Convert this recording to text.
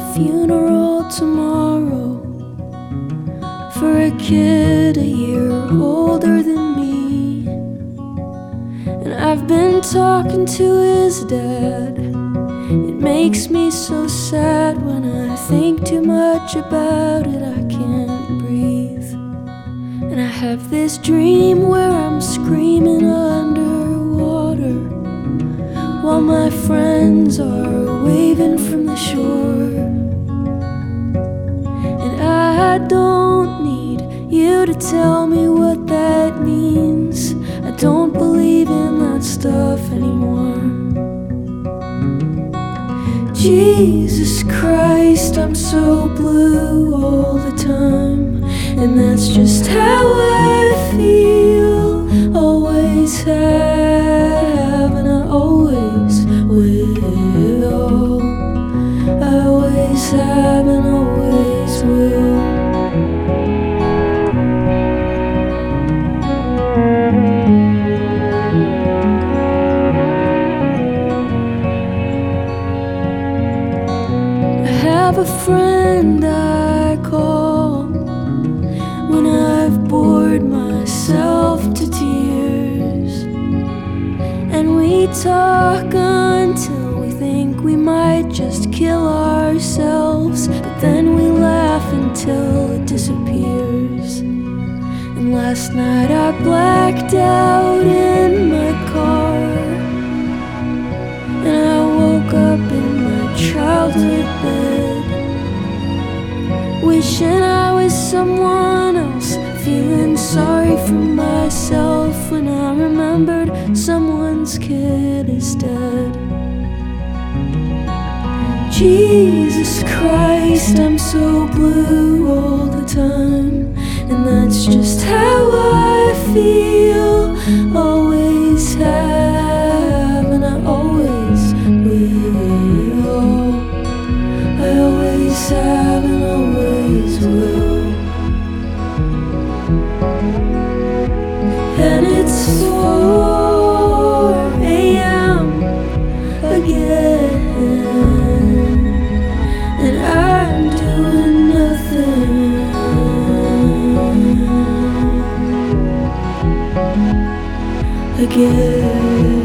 funeral tomorrow for a kid a year older than me. And I've been talking to his dad. It makes me so sad when I think too much about it. I can't breathe. And I have this dream where I'm screaming underwater while my friends are waving from the shore. And I don't need you to tell me what that means. I don't believe in that stuff anymore. Jesus Christ, I'm so blue all the time, and that's just how I feel. Always have, and I always will. I always have and always will. I have a friend I call when I've bored myself to tears, and we talk until we think we might just kill ourselves, but then we laugh until it disappears. And last night I blacked out in my car, and I woke up in my childhood bed, wishing I was someone else, feeling sorry for myself when I remembered someone's kid is dead. Jesus Christ, I'm so blue all the time, and that's just how I feel. Always have, and I always will. I always have and always will. And it's 4 a.m. again, and I'm doing nothing again.